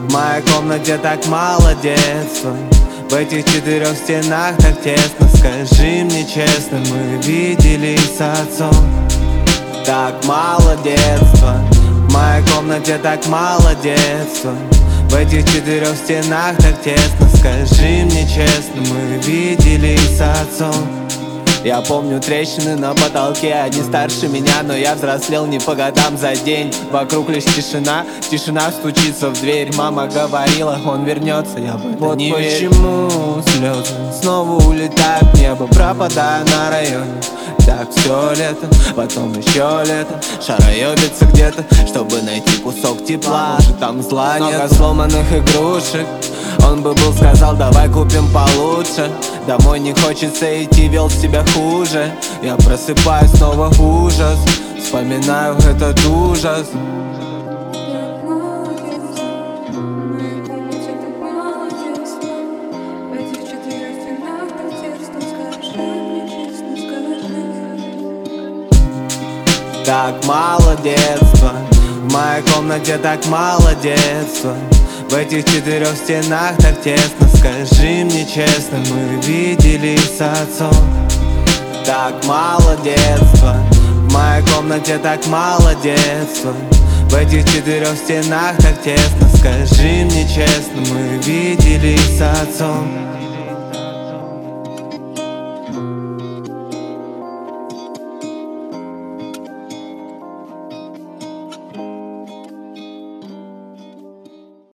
В моей комнате так мало детства, в этих четырех стенах так тесно. Скажи мне честно, мы виделись с отцом. Так мало детства, в моей комнате так мало детства, в этих четырех стенах так тесно. Скажи мне честно, мы виделись с отцом. Я помню трещины на потолке, они старше меня, но я взрослел не по годам за день. Вокруг лишь тишина, тишина стучится в дверь. Мама говорила, он вернется, я в это не верю. Почему слезы снова улетают в небо, пропадая на районе? Так все лето, потом еще лето, шароебится где-то, чтобы найти кусок тепла. Там зла нет, много сломанных игрушек. Он бы был, сказал, давай купим получше. Домой не хочется идти, вел себя хуже. Я просыпаюсь, снова ужас, вспоминаю этот ужас. Так мало детства, в моей комнате так мало детства, в этих четырех стенах так тесно. Скажи мне честно, мы виделись с отцом. Так мало детства, в моей комнате так мало детства, в этих четырех стенах так тесно. Скажи мне честно, мы виделись с отцом.